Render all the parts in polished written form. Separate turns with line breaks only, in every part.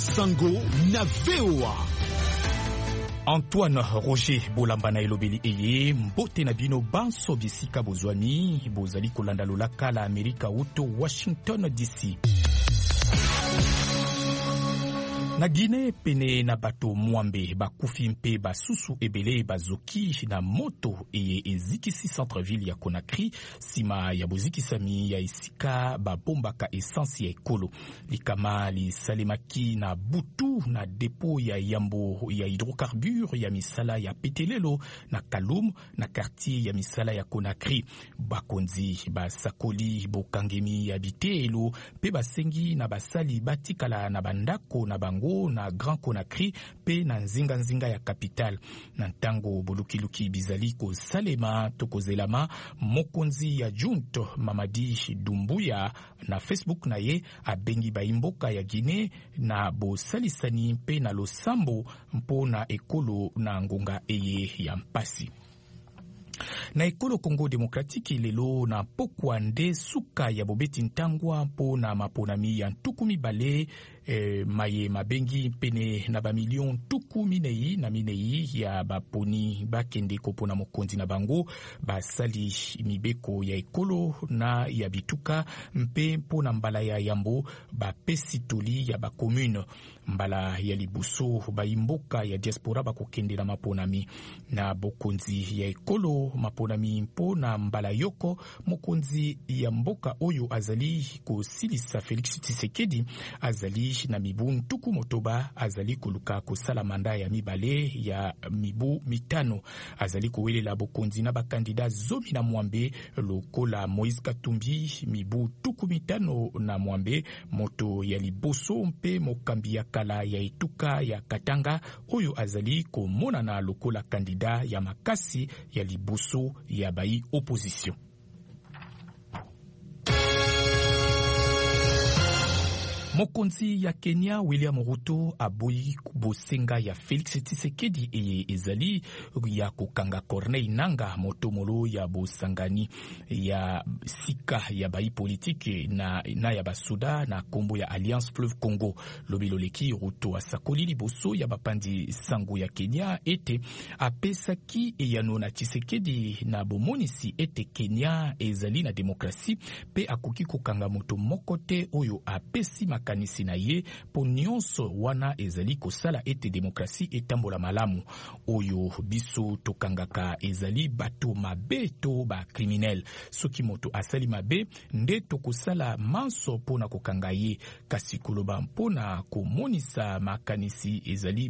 Masango na VOA.
Antoine Roger Bolamba na elobeli eye mbote na bino banso bisika bozwani bozali kolanda lolaka la Amerika uto Washington DC. Na Guinée pene na bato mwambe bakufi mpe basusu ebele bazoki na moto eye ezikisi centre-ville ya Conakry sima ya bozikisami ya esika babombaka essence ya ekolo likama lisalemaki na butu na depo ya yambo ya hydrocarbure ya misala ya Petelelo na Kaloum na quartier ya misala ya Conakry. Bakonzi basakoli bokangemi ya bitelo pe basengi na basali batikala na bandako na bango na Grand Conakry pe na nzinga ya capital na ntango bolukiluki bizali ko salema tokozelama mokonzi ya junto Mamadi Doumbouya na Facebook na ye abengi baimboka ya Guinée na bosalisani pe na losambo mpona ekolo na ngonga eye ya mpasi. Na ekolo Congo Demokratiki lelo na pokwa nde suka ya bobeti ntangwa mpo na maponami ya ntukumi bale maye mabengi pene na ba million tuku minei na minei ya baponi bakende kopona mokonzi na bango basali mibeko ya ekolo na ya bituka mpe mpo na mbala ya yambo bapesi toli ya bacommune mbala ya libuso baimboka ya diaspora bakokende na maponami na bokonzi ya ekolo maponami mpo na mbala yoko mokonzi ya mboka oyo azali kosilisa Felix Tshisekedi azali na mibu ntuku motoba azali koluka kosala manda ya mibale ya mibu mitano azali kowelela bokonzi na bakandida zomi na mwambe lokola Moïse Katumbi mibu tuku mitano na mwambe moto ya liboso mpe mokambi ya kala ya etuka ya Katanga oyo azali komona na lokola kandida ya makasi ya liboso ya bai opposition. Mokonzi ya Kenya William Ruto aboyi bosenga ya Felix Tshisekedi eye ezali ya kokanga Corneille Nangaa motomolo ya bosangani ya sika ya bai politike na ya basuda na kombo ya Alliance Fleuve Congo. Lobiloleki Ruto asakoli liboso ya bapandi sango ya Kenya ete apesaki eyano na Tshisekedi na bomonisi ete Kenya ezali na demokrasi pe akoki kokanga moto mokote oyo apesi makanisi na ye po nyonso wana ezali kosala ete demokrasi etambola malamu oyo biso tokangaka ezali bato mabe to ba criminel soki moto asali mabe nde tokosala manso pona kokanga ye kasi koloba mpona komonisa makanisi ezali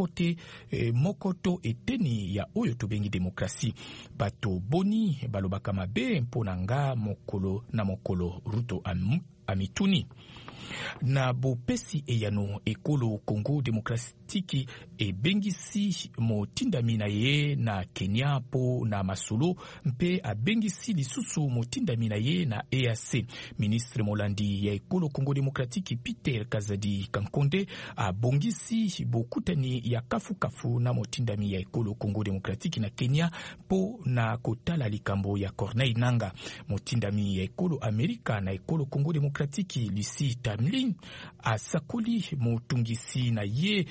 mokoto eteni ya oyo tobengi demokrasi bato boni balobaka mabe mpona nga mokolo na mokolo Ruto amituni na bopesi eyano ekolo Congo Demokratiki ebengisi motindami na ye na Kenya po na masolo mpe abengisi lisusu motindami na ye na EAC. Ministre Molandi ya ekolo Congo Demokratiki Peter Kazadi Kankonde abongisi bokutani ya kafu na motindami ya ekolo Congo Demokratiki na Kenya po na kotala likambo ya Corneille Nangaa. Motindami ya ekolo Amerika na ekolo Congo Demokratiki Lucy Tamlin asakoli motungisi na ye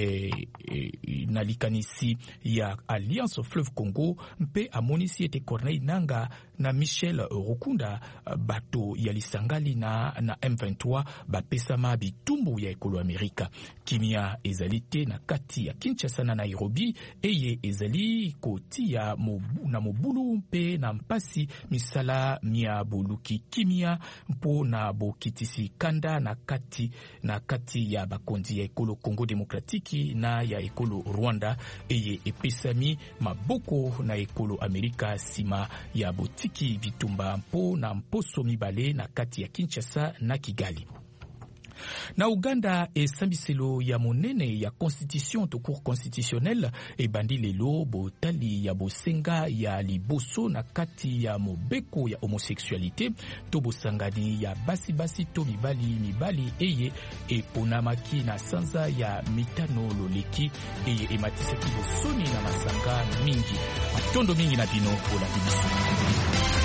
na likanisi ya Alliance Fleuve Congo mpe amonisi ete Corneille Nangaa na Michel Rukunda bato ya lisangali na M23 bapesama bitumbu ya ekolo Amerika. Kimia ezali te na kati ya Kinshasa na Nairobi eye ezali kotia na mobulu mpe na mpasi misala mia boluki kimia mpo na bokitisi kanda na kati ya bakonzi ya ekolo Congo Demokratiki na ya ekolo Rwanda eye epesami maboko na ekolo Amerika sima ya botiki bitumba mpo na mposo mibale na kati ya Kinshasa na Kigali. Na Uganda esambiselo ya monene ya constitution to cour constitutionnelle ebandi lelo botali ya bosenga ya liboso na kati ya mobeko ya homosexualité to bosangani ya basi to mibali eye eponamaki na sanza ya mitano loleki eye ematisaki bosoni na masanga mingi matondo mingi na bino pola BBC.